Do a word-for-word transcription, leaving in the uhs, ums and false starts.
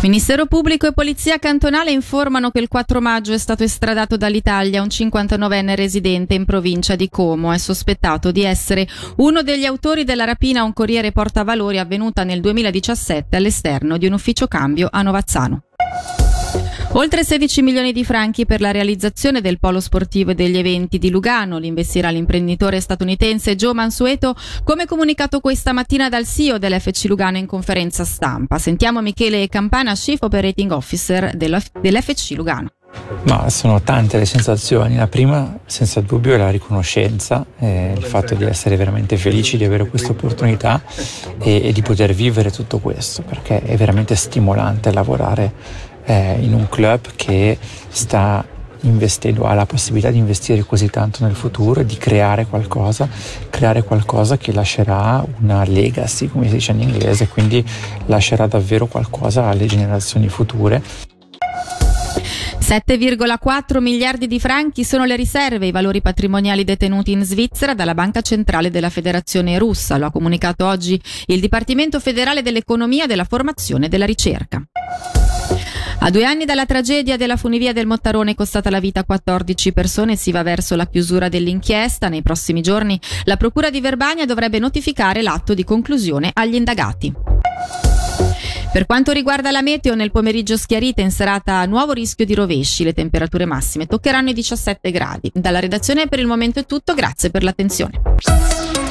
Ministero Pubblico e Polizia Cantonale informano che il quattro maggio è stato estradato dall'Italia un cinquantanovenne residente in provincia di Como. È sospettato di essere uno degli autori della rapina a un corriere portavalori avvenuta nel duemiladiciassette all'esterno di un ufficio cambio a Novazzano. Oltre sedici milioni di franchi per la realizzazione del polo sportivo e degli eventi di Lugano. L'investirà l'imprenditore statunitense Joe Mansueto, come comunicato questa mattina dal C E O dell'F C Lugano in conferenza stampa. Sentiamo Michele Campana, Chief Operating Officer dell'F C Lugano. Ma sono tante le sensazioni. La prima, senza dubbio, è la riconoscenza, eh, il fatto di essere veramente felici di avere questa opportunità e, e di poter vivere tutto questo, perché è veramente stimolante lavorare eh, in un club che sta investendo, ha la possibilità di investire così tanto nel futuro e di creare qualcosa, creare qualcosa che lascerà una legacy, come si dice in inglese, quindi lascerà davvero qualcosa alle generazioni future. sette virgola quattro miliardi di franchi sono le riserve, i valori patrimoniali detenuti in Svizzera dalla Banca Centrale della Federazione Russa. Lo ha comunicato oggi il Dipartimento Federale dell'Economia, della Formazione e della Ricerca. A due anni dalla tragedia della funivia del Mottarone costata la vita a quattordici persone, si va verso la chiusura dell'inchiesta. Nei prossimi giorni la Procura di Verbania dovrebbe notificare l'atto di conclusione agli indagati. Per quanto riguarda la meteo, nel pomeriggio schiarita, in serata nuovo rischio di rovesci. Le temperature massime toccheranno i diciassette gradi. Dalla redazione per il momento è tutto, grazie per l'attenzione.